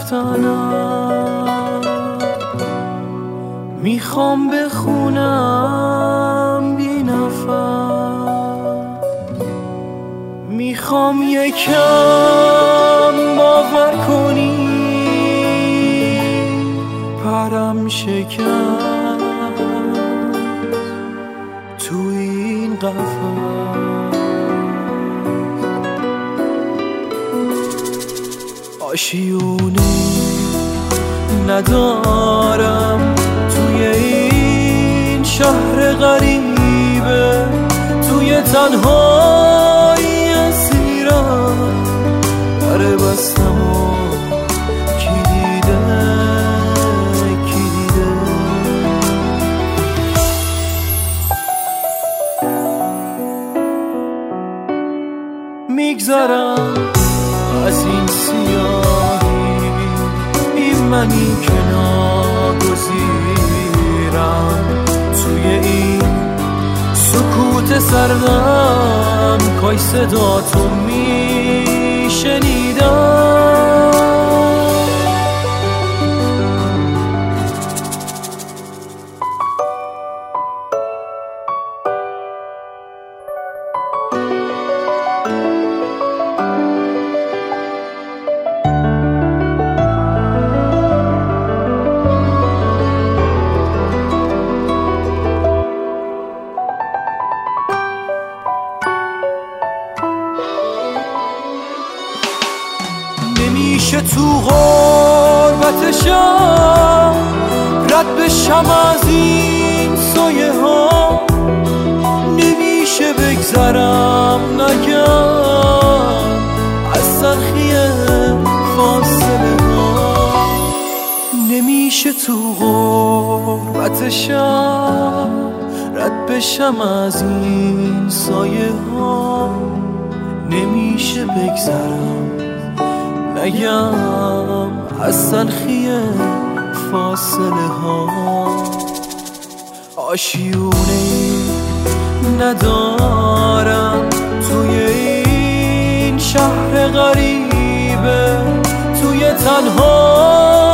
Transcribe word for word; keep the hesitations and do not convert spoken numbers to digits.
رفتنم، میخوام بخونم بی نفس، میخوام یکم باور کنی پرم شکن تو این قفس. آشیونه ندارم توی این شهر غریبه، توی تنهایی اسیرم، در بستم و کی دیده کی دیده. میگذرم از این سیاهی، این منی که ناگزیرم، توی این سکوت سردم کاش صدا تو میشنیدم. نمیشه تو غربتشم رد بشم از این سایه ها، نمیشه بگذرم نگم از تلخی فاصله ها. نمیشه تو غربتشم رد بشم از این سایه ها، نمیشه بگذرم نگم از تلخی فاصله ها. آشیونه ندارم توی این شهر غریبه، توی تنها